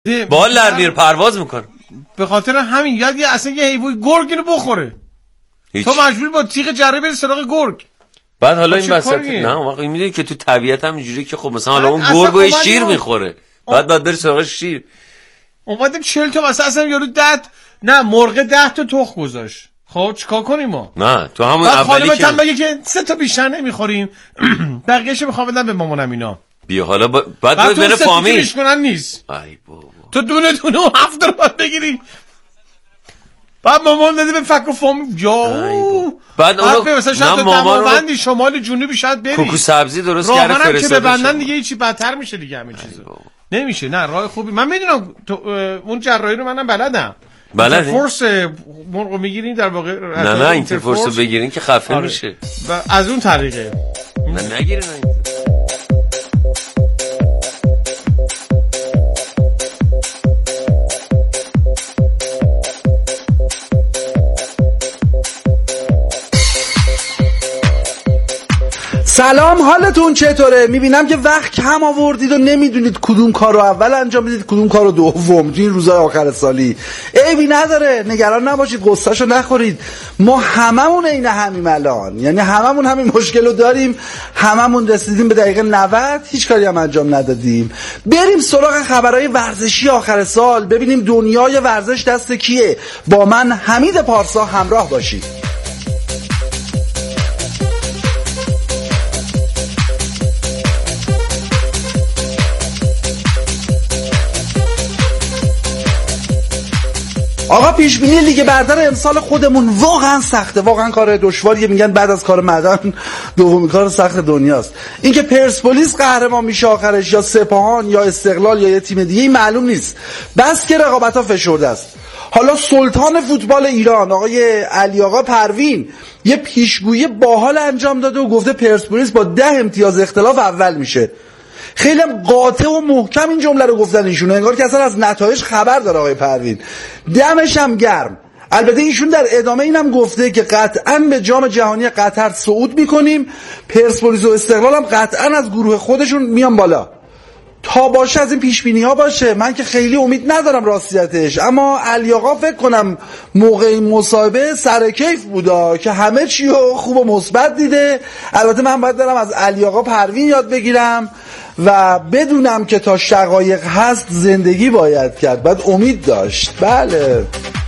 بال در میره پرواز میکنه. به خاطر همین یاد اصلا یه حیوان گرگ اینو بخوره تو مجبوری با تیغ جره بری سراغ گرگ. بعد حالا این وسط نه واقعا میدونی که تو طبیعت هم اینجوریه که خب مثلا حالا اون گرگ شیر میخوره بعد بری سراغ شیر. اومدیم 40 تا مثلا اصلا یارو نه مرغ 10 تا تخم گذاشت. خب چیکار کنیم ما؟ نه تو همون اولی که خانمت بگه که 3 تا بیشتر نمیخوریم بقیه‌شو میخوام بدم به مامانم اینا. بیا حالا بعد بره فامیل میشکنن نیست. ای بابا تو دونه 7 تا باید بگیری. بعد مامان نده به فک و فامیل بعد اون مثلا شاید تو دماوندی شمال جنوبی شاید بری کوکو سبزی درست کرده فرستاده که ببندن دیگه هیچی بدتر میشه دیگه همین چیزا نمیشه. نه راه خوبی من میدونم اون جراحی رو منم بلدم. فورس مرغ میگیرین در واقع نه اینترفورس رو بگیرین که خفه میشه و از اون طریقه نه نگیرین. سلام، حالتون چطوره؟ میبینم که وقت کم آوردید و نمیدونید کدوم کار رو اول انجام بدید کدوم کار رو دوم تو این روزهای آخر سالی. عیبی نداره، نگران نباشید، قصه‌شو نخورید. ما هممون عین همیم الان، یعنی هممون همین مشکل رو داریم، هممون رسیدیم به دقیقه 90 هیچ کاری هم انجام ندادیم. بریم سراغ خبرهای ورزشی آخر سال ببینیم دنیای ورزش دست کیه. با من حمید پارسا همراه باشید. آقا پیشبینی لیگ برتر امسال خودمون واقعا سخته، واقعا کار دشواریه. میگن بعد از کار معدن دومین کار سخت دنیاست. اینکه پرسپولیس قهرمان میشه آخرش یا سپاهان یا استقلال یا یه تیم دیگه این معلوم نیست، بس که رقابت‌ها فشرده است. حالا سلطان فوتبال ایران آقای علی آقا پروین یه پیشگویی باحال انجام داده و گفته پرسپولیس با 10 امتیاز اختلاف اول میشه. خیلی قاطع و محکم این جمله رو گفتن ایشون، انگار که اصلا از نتایج خبر داره آقای پروین. دمش هم گرم. البته ایشون در ادامه اینم گفته که قطعاً به جام جهانی قطر صعود میکنیم، پرسپولیس و استقلال هم قطعاً از گروه خودشون میان بالا. تا باشه از این پیشبینی ها باشه، من که خیلی امید ندارم راستیتش، اما علی آقا فکر کنم موقع این مصاحبه سر کیف بودا که همه چی رو خوب و مثبت دیده. البته من باید برم از علی آقا پروین یاد بگیرم و بدونم که تا شقایق هست زندگی باید کرد، باید امید داشت. بله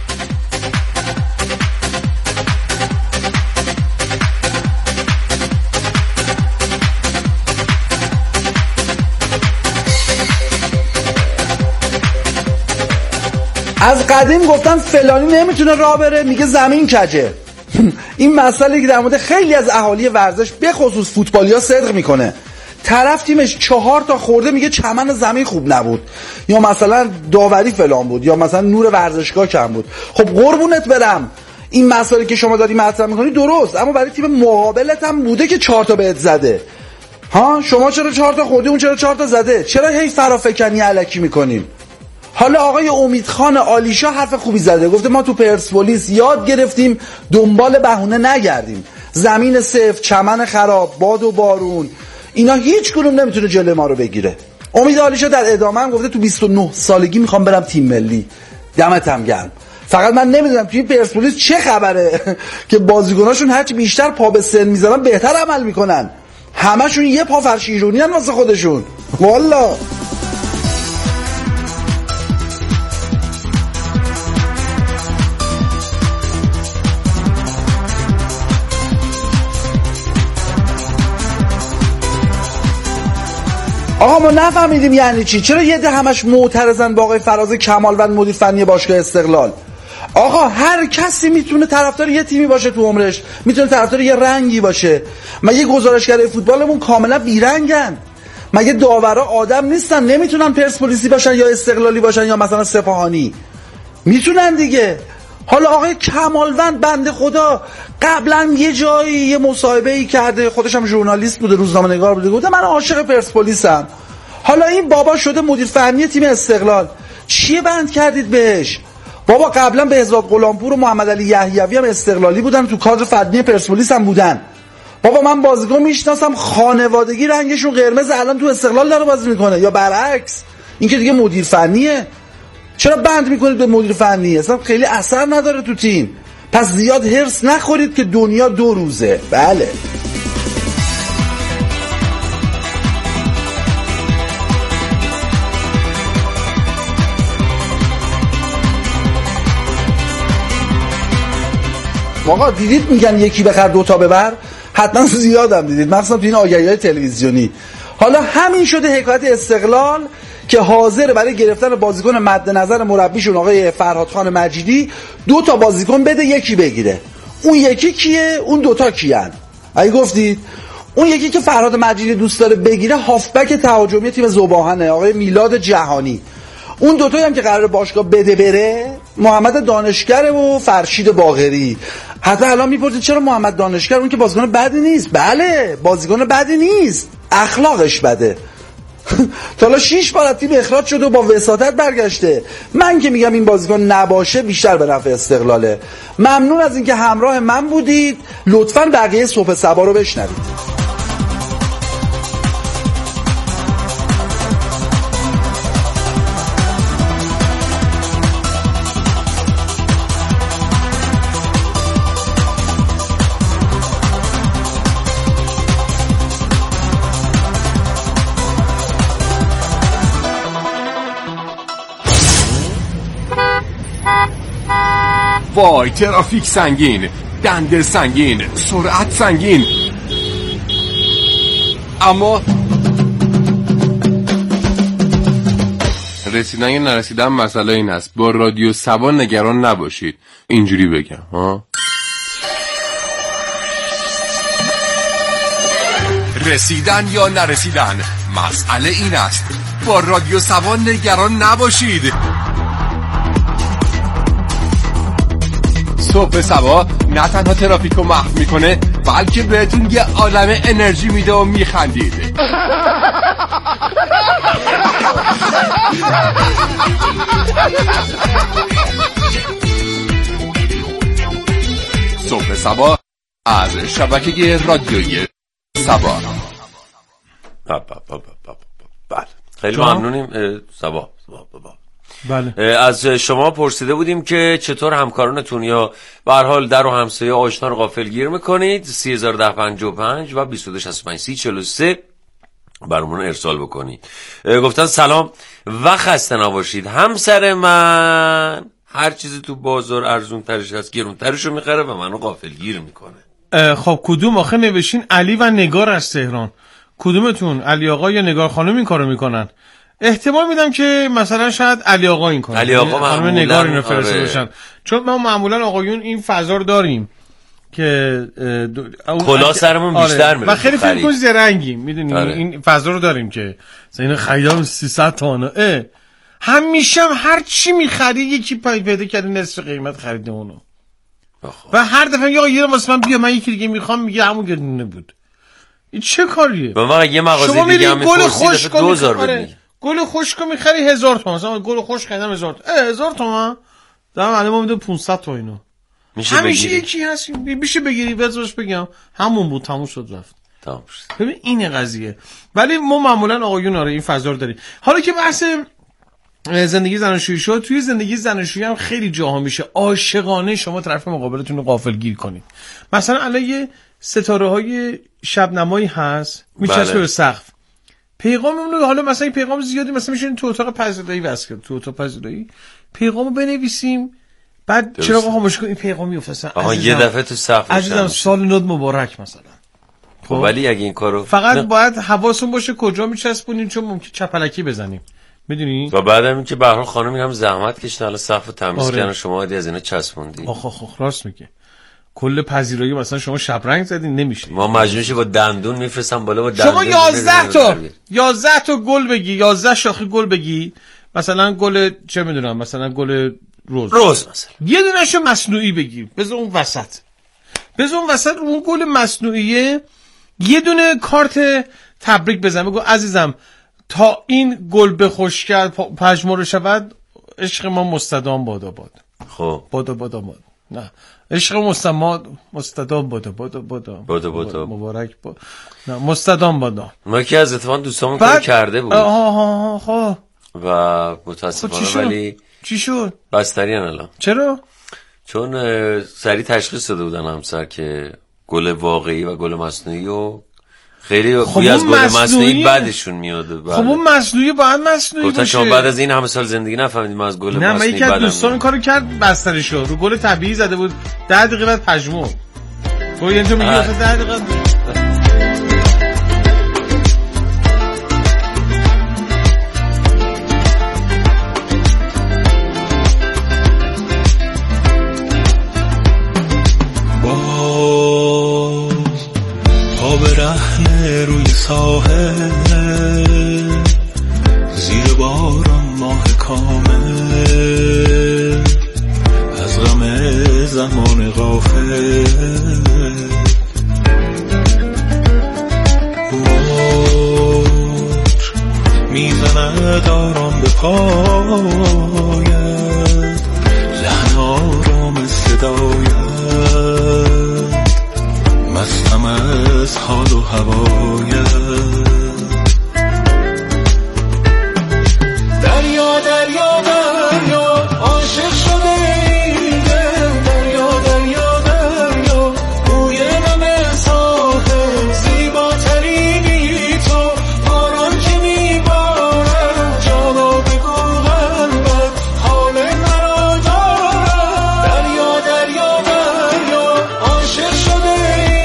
از قدیم گفتن فلانی نمیتونه راه بره، میگه زمین کجه. این مسئله که در مورد خیلی از اهالی ورزش به خصوص فوتبالیا صدق میکنه. طرف تیمش 4 تا خورده میگه چمن زمین خوب نبود، یا مثلا داوری فلان بود، یا مثلا نور ورزشگاه کم بود. خب قربونت برم، این مسئله که شما داری مطرح میکنی درست، اما برای تیم مقابلت هم بوده که 4 تا بهت زده. ها شما چرا 4 تا خوردی، اون چرا 4 تا زده؟ چرا هی فرافکنی الکی میکنیم؟ حالا آقای امیدخان آلیشا حرف خوبی زده، گفته ما تو پرسپولیس یاد گرفتیم دنبال بهونه نگردیم. زمین سفت، چمن خراب، باد و بارون، اینا هیچ کدوم نمیتونه جلوی ما رو بگیره. امید آلیشا در ادامه هم گفته تو 29 سالگی میخوام برم تیم ملی. دمت هم گرم. فقط من نمیدونم توی پرسپولیس چه خبره که بازیکناشون هرچی بیشتر پا به سن میذارن بهتر عمل میکنن. همشون یه پا فرش ایرونی ان واسه خودشون. والا آقا ما نفهمیدیم یعنی چی؟ چرا یه ده همش معترضن با آقای فراز کمالوند مدیر فنی باشگاه استقلال؟ آقا هر کسی میتونه طرفدار یه تیمی باشه تو عمرش، میتونه طرفدار یه رنگی باشه. مگه گزارشگرای فوتبالمون کاملا بیرنگن؟ مگه داورا آدم نیستن؟ نمیتونن پرسپولیسی باشن یا استقلالی باشن یا مثلا سپاهانی؟ میتونن دیگه. حالا آقای کمالوند بنده خدا قبلا یه جایی یه مصاحبه‌ای کرده، خودش هم ژورنالیست بوده، روزنامه‌نگار بوده، گفته من عاشق پرسپولیسم. حالا این بابا شده مدیر فنی تیم استقلال، چیه بند کردید بهش؟ بابا قبلا بهزاد غلامپور و محمد علی یحیوی هم استقلالی بودن، تو کادر فنی پرسپولیس هم بودن. بابا من بازیکن میشناسم خانوادگی رنگشون قرمز، الان تو استقلال داره بازی میکنه، یا برعکس. این که دیگه مدیر فنیه. چرا بند میکنید به مدیر فنی؟ اصلا خیلی اثر نداره تو تیم. پس زیاد هرس نخورید که دنیا 2 روزه. بله آقا دیدید میگن یکی بخر 2 تا ببر؟ حتما زیادم دیدید، مخصوصا تو این آگهی‌های تلویزیونی. حالا همین شده حکایت استقلال که حاضر برای گرفتن بازیکن مد نظر مربیشون آقای فرهادخان مجیدی 2 تا بازیکن بده یکی بگیره. اون یکی کیه؟ اون 2 تا کیان؟ اگه گفتید اون یکی که فرهاد مجیدی دوست داره بگیره هافبک تهاجمی تیم ذوباهنه، آقای میلاد جهانی. اون 2 تایی هم که قراره باشگاه بده بره محمد دانشگر و فرشید باقری. حتی الان میپرسید چرا محمد دانشگر؟ اون که بازیکن بدی نیست. بله بازیکن بدی نیست، اخلاقش بده. تا حالا 6 بار از تیم اخراج شده و با وساطت برگشته. من که میگم این بازیکن نباشه بیشتر به نفع استقلاله. ممنون از اینکه همراه من بودید. لطفاً بقیه صبح صبا رو بشنوید. وای ترافیک سنگین، دنده سنگین، سرعت سنگین. اما رسیدن یا نرسیدن مسئله این است. با رادیو سبا نگران نباشید. اینجوری بگم ها. رسیدن یا نرسیدن مسئله این است. با رادیو سبا نگران نباشید. صبح سبا نه تنها ترافیک رو محو میکنه بلکه بهتون یه عالمه انرژی میده و میخندید. صبح سبا از شبکه رادیویی سبا. بله خیلی ممنونیم سبا. بله. از شما پرسیده بودیم که چطور همکارانتون یا به هر حال در و همسایه آشنا رو غافلگیر میکنید. 301055 و 2265 برامون ارسال بکنید. گفتن سلام و خسته نباشید. همسر من هر چیزی تو بازار ارزون ترش هست گرون ترشو میخره و منو غافلگیر میکنه. خب کدوم آخه نوشین علی و نگار از تهران؟ کدومتون علی آقا یا نگار خانم این کارو میکنن؟ احتمال میدم که مثلا شاید علی آقا این کنه، علی آقا خانم نگار اینو فرسته باشن. چون ما معمولا آقایون این فضا رو داریم که کلا سرمون بیشتر میره و خیلی فکر کنم زرنگیم، میدونی این فضا رو داریم که مثلا خریدم 300 تومانه همیشه هم هر چی میخری یکی پیدا کرده نصف قیمت خریده اونو و هر دفعه یا یه واسه من بیا من یکی دیگه میخوام میگه همون گونه بود. این چه کاریه؟ من یه مغازه دیگه هم میپرسید 2000 بدید گل خشکو میخری 1000 تومان، مثلا گل خشک خریدم 1000 تومان دارم الان میده 500 تا اینو میشه همیشه بگیری. یکی هست میشه بگیری بذارش بگم همون بود تموم شد رفت. تموم شد. ببین این قضیه. ولی ما معمولا آقایون این فضا رو داریم. حالا که بحث زندگی زناشویی شد، توی زندگی زناشویی هم خیلی جاها میشه عاشقانه شما طرف مقابلتون رو غافلگیر کنید. مثلا الان یه ستاره‌های شبنمایی هست میچسبه به سقف، پیغاممون حالا مثلا این پیغام زیادی مثلا میشه تو اتاق پذیرایی واسه کرد، تو اتاق پذیرایی پیغامو بنویسیم بعد چراغو خاموش کنیم این پیغام میفته. آها یه دفعه تو سقف عزیزم سال نو مبارک مثلا. خب ولی اگه این کارو فقط باید حواسون باشه کجا میچسبونین چون ممکن چپلکی بزنیم میدونی. و بعدم این که به هر حال خانم هم زحمت کشیدن حالا سقف تمیز کردن شما عادی از اینا چسبوندین. آخ راست میگه. کل پذیرایی مثلا شما شبرنگ زدین نمیشه. ما مجبورش با دندون میفرستم بالا با دندون. شما 11 تا گل بگی، 11 شاخه گل بگی، مثلا گل چه میدونم مثلا گل روز مثلا یه دونهشو مصنوعی بگی بذار اون وسط اون گل مصنوعیه یه دونه کارت تبریک بزن بگو عزیزم تا این گل به خوشگل پژمرده شود عشق ما مستدام باد. خب باد نه عشق مستدام باد مبارک باد نه مستدام باد. ما که از اتفاق دوستامون کار کرده بود. خب و متاسفانه ولی چی شد؟ بستری الان. چرا؟ چون سریع تشخیص داده بودن همسر که گل واقعی و گل مصنوعی و خیلی بوی از گل مصنوعی بعدشون میاده. خب اون مصنوعی باید مصنوعی باشه. شما بعد از این همه سال زندگی نفهمیدیم از گل مصنوعی. نه من یکی از دوستان کارو کرد بستری شد رو گل طبیعی زده بود 10 دقیقه بعد پژمرد. تو یعنی تو میگی 10 دقیقه برهنه روی ساحل زیر باران ماه کامل از غم زمان غافل موج میزند آرام به پایت لحن آرام صدایت مستم از حال و هوایت دریا دریا دریا عاشق شده این دل دریا دریا دریا بوی نم ساحل زیباترینی تو باران که میبارد جانا بگو قلبت حال مرا دارد دریا دریا دریا عاشق شده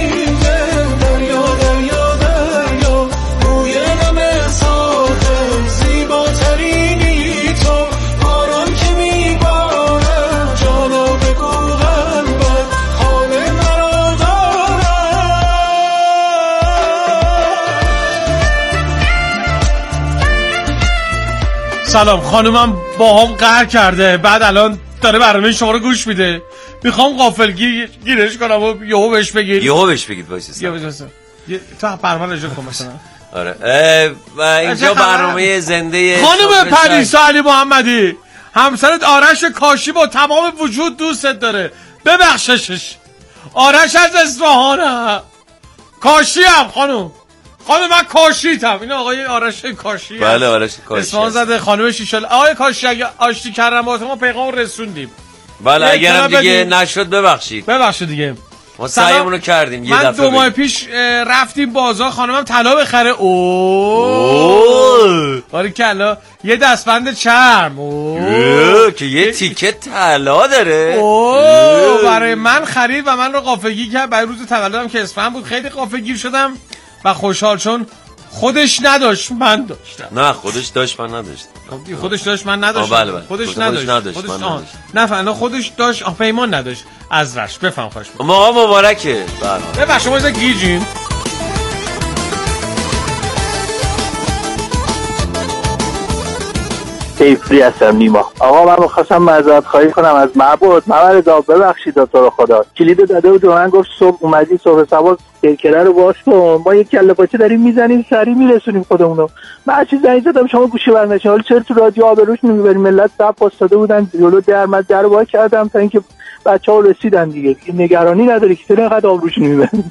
سلام خانومم با هم قهر کرده بعد الان داره برنامه شما رو گوش میده میخوام غافلگیر گیرش کنم و یهو بهش بگید وایسا تو برنامه رجوع کن مثلا. آره و اینجا برنامه زنده خانم پریسا علی محمدی همسرت آرش کاشی با تمام وجود دوستت داره ببخشش. آرش از اصفهانه کاشی هم خانم من کاشیتم. این آقای آرش کاشی. بله آرش کاشی اسمان زده خانم شیشال. آقای کاشی اگه آشتی کردن با ما پیغام رسوندیم. بله اگرم دیگه نشد ببخشید دیگه ما سعیمون رو کردیم. یه من 2 ماه پیش رفتیم بازار خانمم طلا بخره. آره کلا یه دستبند چرم که یه تیکه طلا داره برای من خرید و من رو غافلگیر کرد. برای روز تولدم که اسفند بود خیلی غافلگیر شدم و خوشحال چون خودش نداشت من داشتم. نه خودش داشت من نداشتم. خودش داشت من نداشتم. بله. خودش نداشت. نه خودش داشت پیمان نداشت. از رش بفهم خوش ما مبارکه. بله شما از گیجیم. کیفری هستم نیما. آقا من می‌خواستم معذرت خواهی کنم از معبود رضا ببخشید تو رو خدا. کلید داده بود من گفت صبح اومدی صبح سوار کرکره رو باز کن ما یک کله پاچه داریم میزنیم سری میرسونیم خودمونو. من هر چیز زنگ زدم شما گوشی برنشه. حالا چرا تو رادیو آبروش نمیبریم؟ ملت صف واسطاده بودن جلو درمت در وا کردم تا اینکه بچه‌ها رسیدن دیگه نگرانی نداری که چرا اینقدر آبروش نمیبریم.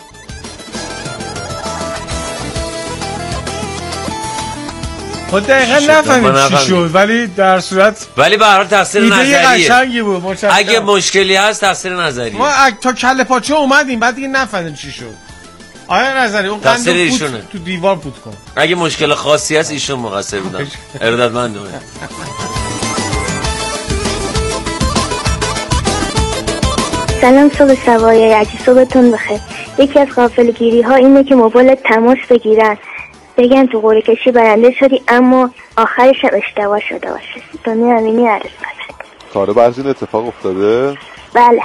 خود دقیقا نفهمید چی شد ولی در صورت ولی به هر حال تفسیر نظریه بود. اگه مشکلی هست تفسیر نظریه. ما تا کله پاچه اومدیم بعد دیگه نفهمیدیم چی شد. آیا نظری اون قندو تو دیوار پوت کن. اگه مشکل خاصی هست ایشون مقصر بودن. ارادتمندم. سلام صبح سوایای عجی صبحتون بخیر. یکی از غافلگیری ها اینه که موبایلت تماس بگیرن بگن تو قرعه کشی برنده شدی اما آخرش هم اشتباه شده باشه. دنیا امینی عرض بزرگ. کاره بعضی این اتفاق افتاده؟ بله.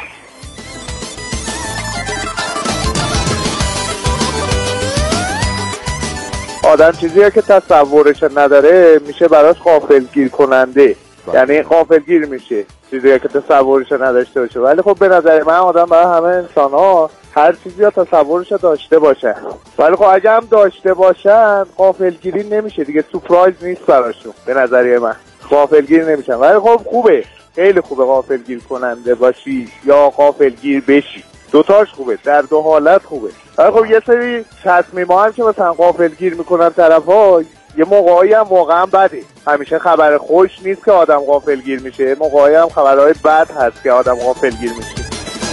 آدم چیزیه که تصورش نداره میشه براش غافلگیر کننده. یعنی غافلگیر میشه چیزیه که تصورش نداشته باشه. ولی خب به نظر من آدم برای همه انسان ها هر چیزی ها تصورش داشته باشن. ولی خب اگه هم داشته باشن غافلگیری نمیشه دیگه. سورپرایز نیست براشون به نظریه من. غافلگیر نمیشن. ولی خب خوبه خیلی خوبه غافلگیر کننده باشی یا غافلگیر بشی. دوتاش خوبه در دو حالت خوبه. ولی خب یه سری تصمیم‌ها هم که مثلا غافلگیر میکنن طرفا یه موقعی هم واقعا بده. همیشه خبر خوش نیست که آدم غافلگیر میشه، موقعی هم خبرهای بد هست که آدم غافلگیر میشه.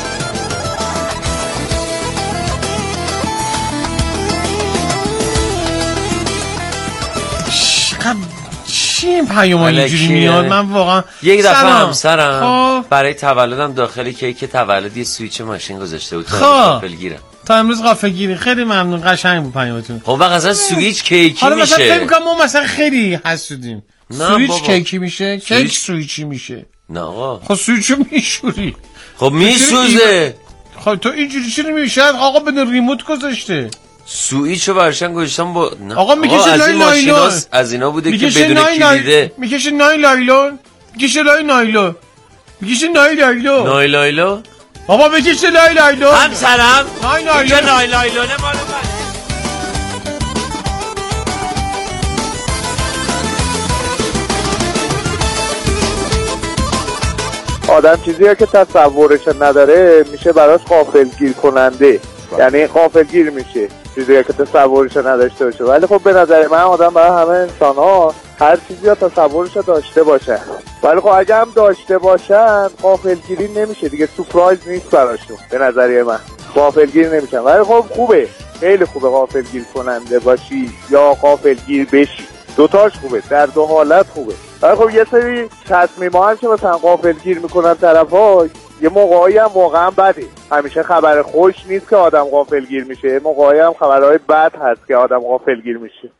چی این پیام اینجوری میاد؟ من واقعا یک دفعه همسرم برای تولدم داخل کیک تولد یه سویچ ماشین گذاشته بود. غافلگیرم تا امروز غافلگیری. خیلی ممنون، قشنگ بود پیامتون. خب وقت اصلا سویچ کیکی حالا میشه. مثلا فکر می‌کنم ما مثلا خیلی حسودیم. سویچ کیکی میشه، کیک سویچی میشه. نه آقا خب سویچو میشوری. خب میسوزه. خب تو اینجوری چرا میشه؟ آقا بدون ریموت گذاشته. سویچو برشن گذاشتم با آقا میکشه از این ماشینا از اینا بوده که بدون کلیده. میکشه نایلون. میکشه نایلون. میکشه نایلون. بابا بکشه نایلون. همسرم نایلونه مالو آدم چیزیه که تصورش نداره میشه براش غافلگیر کننده. یعنی غافلگیر میشه چیزیه که تصورش نداشته باشه. ولی خب به نظر من آدم برای همه انسان ها هر چیزی ها تصورش داشته باشه. ولی خب اگه هم داشته باشن غافلگیری نمیشه دیگه، سورپرایز نیست براشون. به نظریه من غافلگیر نمیشن. ولی خب خوبه، خیلی خوبه غافلگیر کننده باشی یا غافلگیر بشی، دوتاش خوبه، در دو حالت خوبه. ولی خب یه سری تصمیم‌ها هم که مثلا غافلگیر میکنن طرفا، یه موقعی هم واقعا بده. همیشه خبر خوش نیست که آدم غافلگیر میشه، موقعی هم خبرهای بد هست که آدم غافلگیر میشه.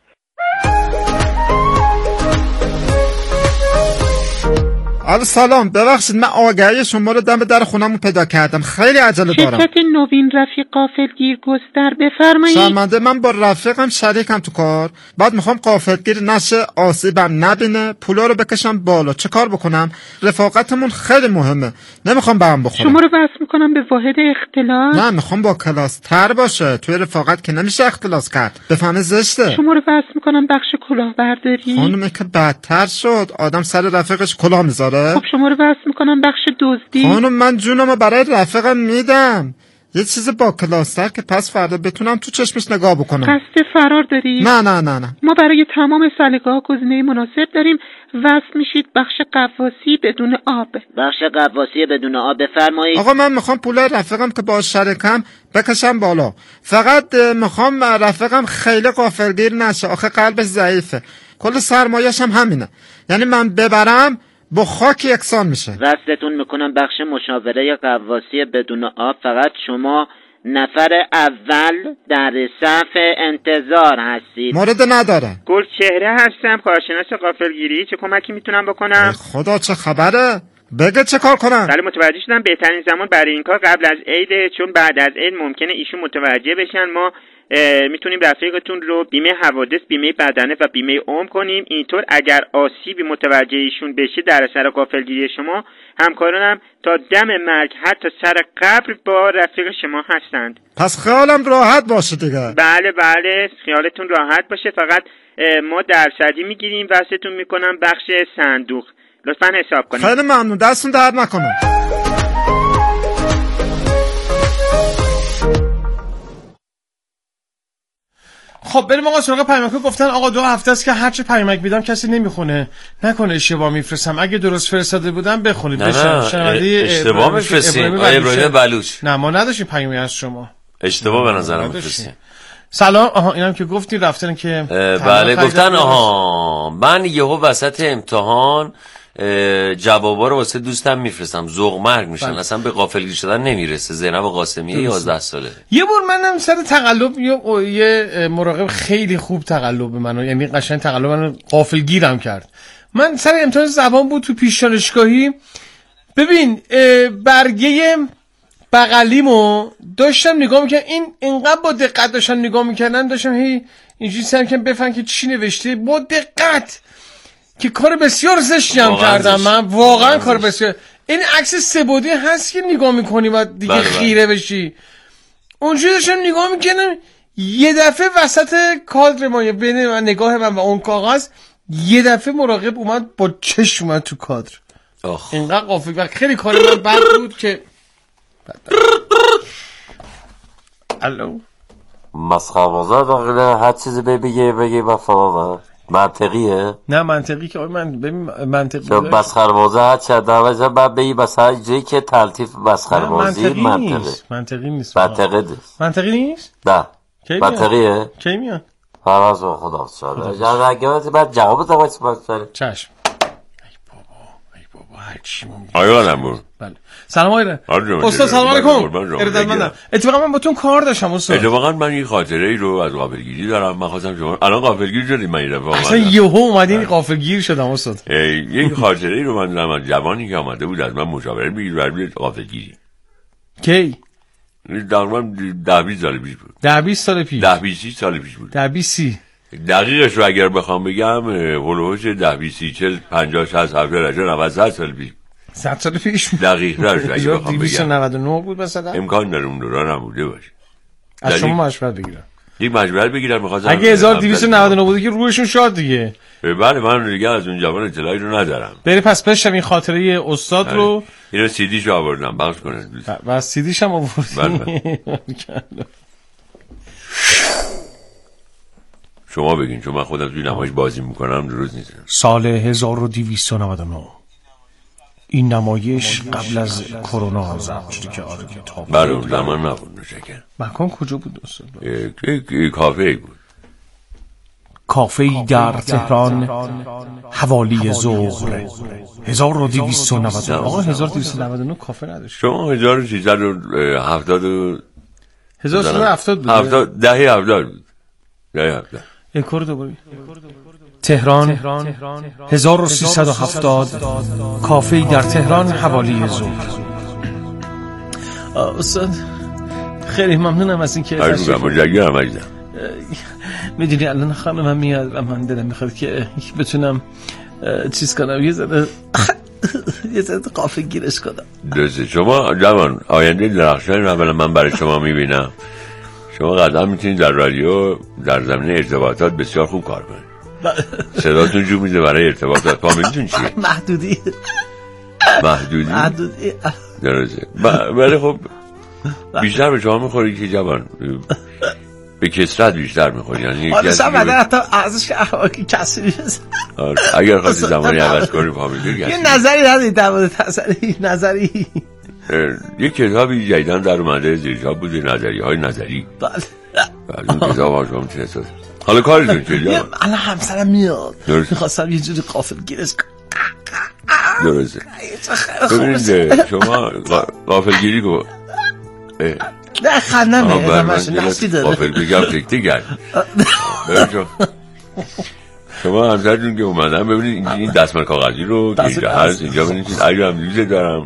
الو سلام، ببخشید من آگهی شما رو دم در خونمون پیدا کردم، خیلی عجله دارم. شرکت نوین رفیق غافلگیر گستر، بفرمایید. شرمنده، من با رفیقم شریکم تو کار، بعد میخوام غافلگیر نشه، آسیبم نبینه، پولا رو بکشم بالا. چه کار بکنم؟ رفاقتمون خیلی مهمه، نمیخوام به هم بخورم. شما رو وصل میکنم به واحد اختلاس. نه میخوام با کلاس تر باشه، توی رفاقت که نمیشه اختلاس کرد، بفهمه زشته. شما رو وصل میکنم بخش کلاهبرداری. خانومه که بدتر شد، آدم سر رفیقش کلاه میذاره. خب شما رو وصل میکنم بخش دزدی. خانم من جونمو برای رفیقم میدم، یه چیز با کلاستر که پس فردا بتونم تو چشمش نگاه بکنم. قصد فرار داری؟ نه. ما برای تمام سلیقه‌ها گزینه مناسب داریم. وصل میشید بخش قواسی بدون آب. بخش قواسی بدون آب، بفرمایید. آقا من میخوام پول رفیقم که با شریکم بکشم بالا، فقط میخوام رفیقم خیلی غافلگیر نشه، آخه قلبش ضعیفه، کل سرمایه‌ش هم همینه، یعنی من ببرم با خاک یکسان میشه. وصلتون میکنم بخش مشاوره قواسی بدون آب. فقط شما نفر اول در صف انتظار هستید. مورد نداره. گلچهره هستم، کارشناس غافلگیری. چه کمکی میتونم بکنم؟ خدا چه خبره؟ بگه چه کار کنم؟ بله متوجه شدم بهترین زمان برای این کار قبل از عیده، چون بعد از عید ممکنه ایشون متوجه بشن. ما میتونیم رفیقتون رو بیمه حوادث، بیمه بدنه و بیمه عمر کنیم. اینطور اگر آسیبی متوجه ایشون بشه در اثر غافلگیری شما، همکارانم تا دم مرگ حتی سر قبر با رفیق شما هستند. پس خیالم راحت باشه دیگه. بله خیالتون راحت باشه. فقط ما درصدی میگیریم، وصلتون میکنم بخش صندوق، لطفاً حساب کنید. خیلی ممنون، دستون درد نکنه. خب بریم آقا سراغ پیامک. گفتن آقا 2 هفته است که هر چه پیامک میدم کسی نمیخونه، نکنه اشتباه میفرستم. اگه درست فرستاده بودم بخونید. نه اشتباه میفرستین. ابراهیم بلوچ. نه ما نداشتیم پیامی از شما، اشتباه به نظرم میفرستین. سلام. اینم که گفتی رفتن که بله گفتن من یهو وسط امتحان جوابا رو واسه دوستم میفرستم، ذوق مرگ میشن، اصلا به غافلگیر شدن نمیرسه. زینب قاسمی 11 ساله. یه بار منم سر تقلب یه مراقب خیلی خوب تقلب منو، یعنی قشنگ تقلب منو غافلگیرم کرد. من سر امتحان زبان بود تو پیش دانشگاهی، ببین برگه بغلیمو داشتم نگاه میکردم، این اینقدر با دقت داشتم نگاه میکردن، داشتم اینجوری سعی کردم بفهمم که چی نوشته با دقت، که کار بسیار زشتم کردم من، واقعا کار بسیار. این عکس سه‌بعدی هست که نگاه میکنی و دیگه خیره بشی. اونجوری داشتم نگاه میکنم، یه دفعه وسط کادر ما بین نگاه من و اون کاغذ یه دفعه مراقب اومد با چشم اومد تو کادر. اینقدر غافل و خیلی کار من بد بود که الو مسخره داخله هر چیزی بگی و فلان. منطقیه؟ نه منطقی که من ببین منطقی چون مسخره‌بازی هست چه دعوت بعد بگی مثلا جایی که تلطیف مسخره‌بازی منطقی نیست. منطقی نیست؟ نه. منطقیه؟ کی میاد؟ فرض خدا شده. یا اگه بعد جواب دادم چشم. آیا نمور. بله. سلام آقای استاد سلام علیکم. ارادتمندم. اتفاقا من باتون کار داشتم استاد. اتفاقا من این خاطره ای رو از غافلگیری دارم. من خواستم شما الان غافلگیر شدید من این دفعه اصلا یهو اومدین غافلگیر شدم استاد. یک خاطره ای رو من دارم از جوانی که اومده بود از من مشاوره بگیر برای غافلگیری. کی؟ تقریبا 10-20 سال پیش بود. 10-20 سال پیش. 10-20 سال پیش بود. 10-20 دقیقش رو اگر بخوام بگم هولوش 10-20-40-50-60-70-90 سال پیش. 100 سال پیش دقیق راش اگه بخوام بگم 299 بود مثلا. امکان داره اون دوران نبوده باشه. از شما مشورت بگیرم. یک مشورت بگیرم می‌خواستم اگه 1299 بوده که روحشون شاد دیگه. بله من دیگه از اون جوان اطلاعی رو ندارم. بری پس بشم این خاطره استاد رو اینو سیدیش آوردم بخش کنید. و سیدیش هم آوردم. شما بگین چون من خودم توی نمایش بازی میکنم درست نیست. سال 1299 این نمایش قبل از کرونا ضبط شده که آره تا برای اون زمان نبود نشکر. مکان کجا بود استاد؟ یک کافه بود. کافه‌ای در تهران حوالی ظهر 1299. آقا 1299 کافه نداشت. شما 1370 1370 بود. 70 دهه 70 بود. دهه 70. اکور دوباره. تهران 1370 کافه‌ای در تهران حوالی ظهر. استاد خیلی ممنونم از اینکه میدونی الان خانمم میاد و من دلم میخواد که بتونم چیز کنم یه ذره قافل گیرش کنم. درسته شما جوان آینده درخشانی رو من برای شما میبینم. شما قطعا میتونید در رادیو در زمینه ارتباطات بسیار خوب کار کنید. صداتون جو میده برای ارتباطات. فامیلیتون چیه؟ محدودی درسته ولی خب بیشتر به شما میخوری که جوان به کسرت بیشتر میخوری یعنی آدم بعد حتی ازش کسری اگر خواستی زمانی عوض کنی فامیلی یه نظری ندید در مورد نظری یک کتابی جدیدن در اومده زیرجاب بوده نظریه‌های نظری. بله این کتاب ها شما میتونه اساس حالا کارتون چه جوان؟ الان همسرم میاد میخواستم یه جوری قافل گیرش درسته. ببینید شما قافلگیری کن نه خندمه ادامهش نسلی داره قافل بگم تکتی کرد. شما همسرتون که اومدن ببینید این دستمال کاغذی رو که اینجا هست اینجا ببینید اگه هم لیزه دارم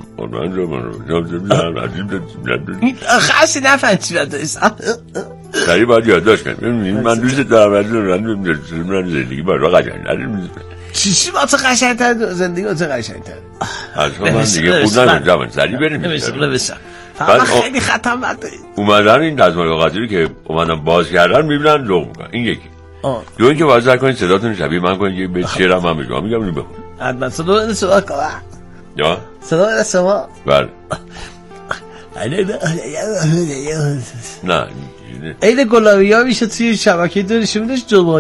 خاصی نفهم چی باید دارم سریع باید یادداشت کنید من لیزه دارم زندگی باید را قشنگ چی با تو قشنگ‌تر زندگی با تو قشنگ‌تر اصلا من دیگه خود نمیدونم سریع بریم نوشتم فقط خیلی ختم بده اومدن این دستمال کاغذی رو که اومدن باز کردن میبینن لغ میکنن این یکی دو اینکه واضح کنید صداتون شبیه من کنید که به شعرم من بگم میگم اینو بخون حتما صدا بده شما یا صدا بده شما بله نه عید گلابی ها میشه توی شبکه دارشون میدهش جلوه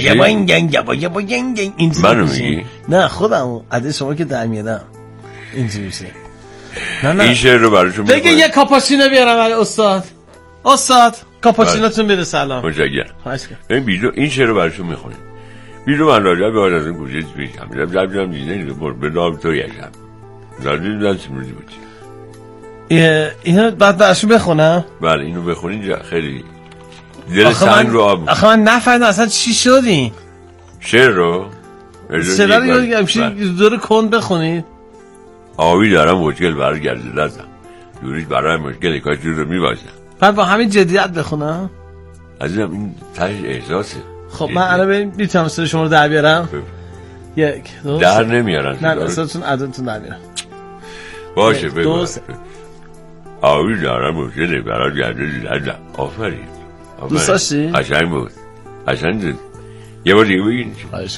گنگ منو میگی؟ نه خودم عده شما که در میادم اینجوری میشه این شعر رو براشون بگه یه کاپاچینو بیارم برای استاد کاپاچینوتون بده سلام متشکرم. این بیرو این شعر رو براشون میخونیم بیرو من راجع به آن از این گوشه پیشم میرم دیدن به نام تو یکم نادید دن سمروزی بود اینو بعد براشون بخونم بله اینو بخونین خیلی دل سنگ رو آب آخه من نفهمیدم اصلا چی شدین شعر رو صدا رو یه دور کند بخونید آوی دارم مشکل برگرده لازم دوریش برای مشکل کاش رو میباشم بعد با همین جدیت بخونم عزیزم این تاش احساسه. خب من الان میتونم صدا شما رو در بیارم یک دو در نمیارن نه صداتون عددتون در بیارم باشه بگو آوی دارم مشکل برگرده لازم آفرین دوست داشتی؟ قشنگ بود قشنگ یه بار دیگه بگین خواهش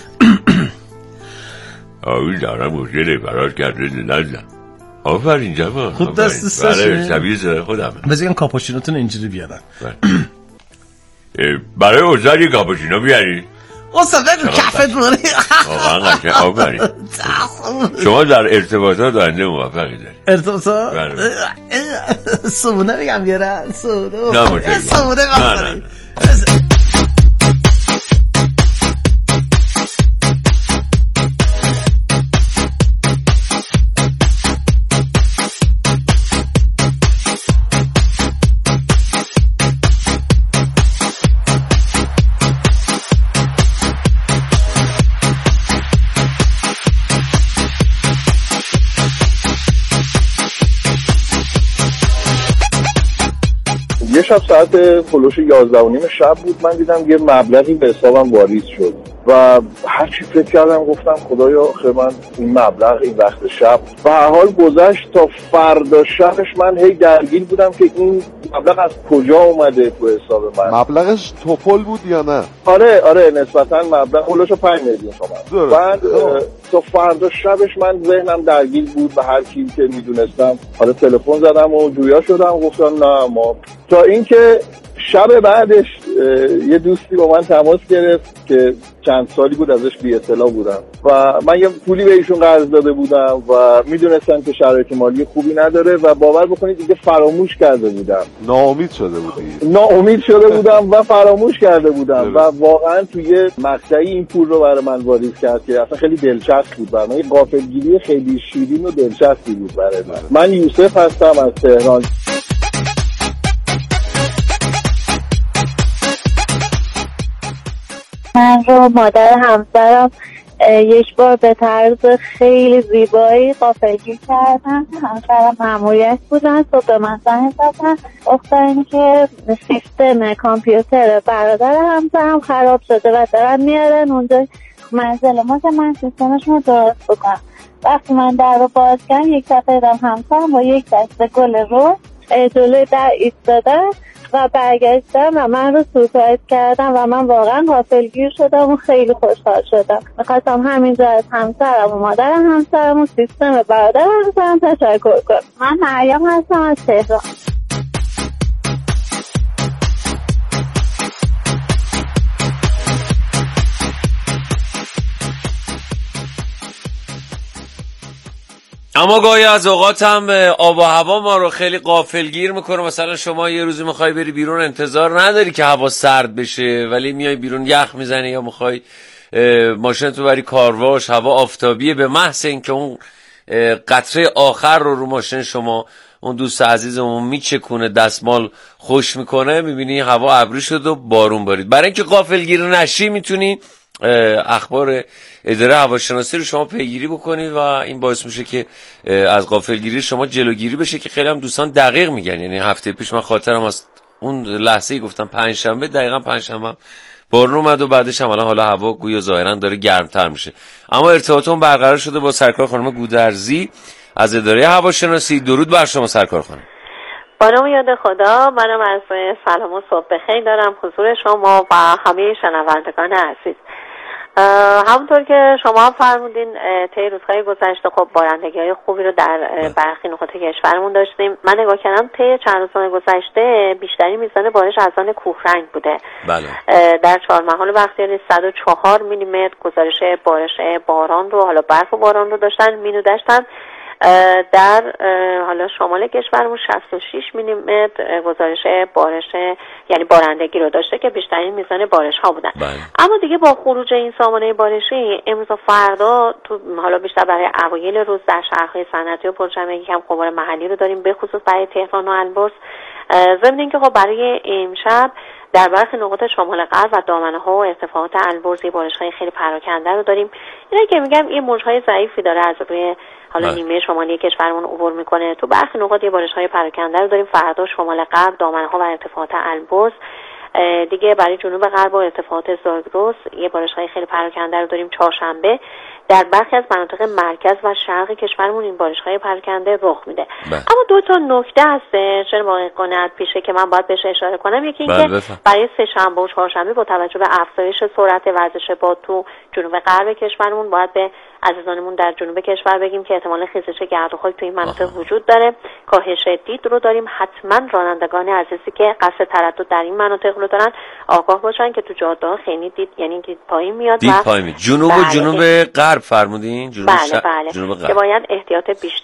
آوی دارم مشکل فرار کرده لازم آفرین جوان خود دست برای شبیه سر خودم بذاریم کاپوچینوتون اینجوری بیارن برای اوزار یه کاپوچینو بیاری استاد رو کفت باری واقعا قشنگ. آفرین. شما در ارتباطات دارنده موفقی دارید. ارتباطات سمونه بگم بیارن سمونه نه یه شب ساعت پلوش 11:30 شب بود، من دیدم یه مبلغی به حسابم واریز شد و هر چی فکر کردم گفتم خدایا آخه من این مبلغ این وقت شب. و هر حال گذشت تا فردا شبش من هی درگیر بودم که این مبلغ از کجا اومده تو حساب من. مبلغش توپل بود یا نه؟ آره نسبتا مبلغ پلوش 5 میلیون تومان. بعد تا فردا شبش من ذهنم درگیر بود و هر کی که میدونستم حالا تلفن زدم و جویا شدم، گفتم نه ما. تا اینکه شب بعدش یه دوستی با من تماس گرفت که چند سالی بود ازش بی اطلاع بودم و من یه پولی به ایشون قرض داده بودم و میدونستم که شرایط مالی خوبی نداره و باور بکنید دیگه فراموش کرده بودم. ناامید شده بودم و فراموش کرده بودم و واقعا توی مقطعی این پول رو برای من واریز کرد که اصلا خیلی دلچسب بود برای من. یه غافلگیری خیلی شیرین و دلچسبی بود برای من یوسف هستم از تهران. من رو مادر همسرم یک بار به طرز خیلی زیبایی غافلگیر کردن. همسرم ماموریت بودن، صبح به من زنگ زدن گفتن که سیستم کامپیوتر برادر همسرم خراب شده و دارن میارن اونجا منزل ما که من سیستمشون رو درست بکنم. وقتی من در رو باز کردم یک دفعه دیدم همسرم با یک دسته گل رو جلوی در ایستادن و برگشتم و من رو سورپرایز کردم و من واقعا غافلگیر شدم و خیلی خوشحال شدم. میخواستم همینجا از همسرم و مادر همسرم و سیستم برادر همسرم تشکر کنم. من مریم هستم از تهران. اما گاهی از اوقات هم آب و هوا ما رو خیلی غافلگیر میکنه. مثلا شما یه روزی میخوای بری بیرون، انتظار نداری که هوا سرد بشه ولی میای بیرون یخ میزنه، یا میخوای ماشین تو بری کارواش هوا آفتابیه، به محض اینکه اون قطره آخر رو ماشین شما اون دوست عزیزمون میچکونه دستمال خوش میکنه، میبینی هوا ابری شد و بارون بارید. برای اینکه غافلگیر نشی میتونی اخبار اداره هواشناسی رو شما پیگیری بکنید و این باعث میشه که از غافلگیری شما جلوگیری بشه که خیلی هم دوستان دقیق میگن. یعنی هفته پیش من خاطرم از اون لحظه‌ای گفتم پنجشنبه، دقیقاً پنجشنبه بارون اومد و بعدش هم حالا هوا گویا ظاهراً داره گرمتر میشه. اما ارتباطمون برقرار شده با سرکار خانم گودرزی از اداره هواشناسی. درود بر شما سرکار خانم. با نام یاد خدا، منم از سلام و صبح بخیر دارم حضور شما و همه شنوندگان عزیز. همونطور که شما هم فرمودین طی روزهای گذشته خب بارندگی‌های خوبی رو در برخی نقاط کشورمون داشتیم. من نگاه کردم طی چند روز گذشته بیشتری میزان بارش از آن کوهرنگ بوده. بله. در چهارمحال بختیاری 104 میلیمتر گزارش بارش باران رو، حالا برف و باران رو داشتن مینودشتن. در حالا شمال کشورمون 66 میلیمتر گزارش بارش یعنی بارندگی رو داشته که بیشترین میزان بارش ها بودن. اما دیگه با خروج این سامانه بارشی امروز و فردا تو حالا بیشتر برای اوایل روز در شهرهای صنعتی و پرجمعیتی کم غبار محلی رو داریم، به خصوص برای تهران و البرز. ضمن اینکه خب برای امشب در برخی نقاط شمال غرب و دامنه ها و ارتفاعات البرز بارش‌های خیلی پراکنده رو داریم. اینا که میگم یه موج‌های ضعیفی داره از روی حالا نیمه شمالی کشورمون عبور میکنه. تو برخی نقاط یه بارش‌های پراکنده رو داریم. فردا شمال غرب، دامنه ها و ارتفاعات البرز. دیگه برای جنوب غرب و ارتفاعات زاگرس یه بارش‌های خیلی پراکنده رو داریم. چهارشنبه در برخی از مناطق مرکز و شرق کشورمون این بارش‌های پراکنده رخ میده. اما دو تا نکته هست جناب آقای قنات پیشه که من باید بهش اشاره کنم. یکی اینکه برای سه‌شنبه و چهارشنبه با توجه به افزایش سرعت وزش باد تو جنوب غرب کشورمون باید به عزیزانمون در جنوب کشور بگیم که احتمال خیزش گرد و خاک تو این مناطق وجود داره. کاهش دید رو داریم. حتما رانندگان عزیزی که قصد تردد در این مناطق رو دارن آگاه باشن که تو جاده‌ها خیلی دید، یعنی دید پایین میاد. دید پایین میاد. جنوب و جنوب غرب فرمودین؟ بله. جنوب غرب. که باید احتیاط بیشتر